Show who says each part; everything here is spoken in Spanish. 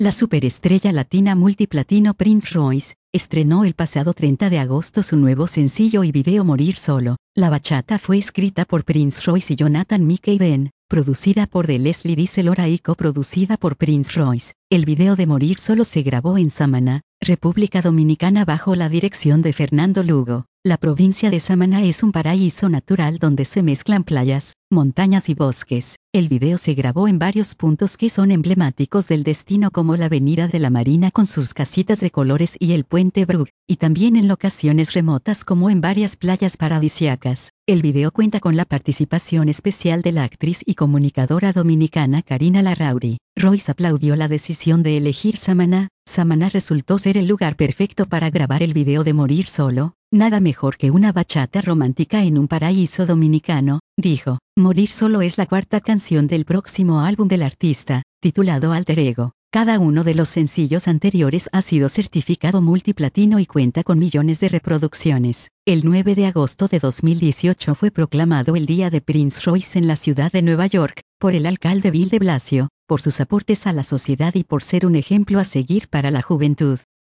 Speaker 1: La superestrella latina multiplatino Prince Royce estrenó el pasado 30 de agosto su nuevo sencillo y video Morir Solo. La bachata fue escrita por Prince Royce y Jonathan Mickey Ben, producida por The Leslie Diesel Hora y coproducida por Prince Royce. El video de Morir Solo se grabó en Samaná, República Dominicana bajo la dirección de Fernando Lugo. La provincia de Samaná es un paraíso natural donde se mezclan playas, montañas y bosques. El video se grabó en varios puntos que son emblemáticos del destino como la Avenida de la Marina con sus casitas de colores y el Puente Brug, y también en locaciones remotas como en varias playas paradisíacas. El video cuenta con la participación especial de la actriz y comunicadora dominicana Karina Larrauri. Royce aplaudió la decisión de elegir Samaná. Samaná resultó ser el lugar perfecto para grabar el video de Morir Solo. Nada mejor que una bachata romántica en un paraíso dominicano, dijo. Morir Solo es la cuarta canción del próximo álbum del artista, titulado Alter Ego. Cada uno de los sencillos anteriores ha sido certificado multiplatino y cuenta con millones de reproducciones. El 9 de agosto de 2018 fue proclamado el Día de Prince Royce en la ciudad de Nueva York, por el alcalde Bill de Blasio, por sus aportes a la sociedad y por ser un ejemplo a seguir para la juventud.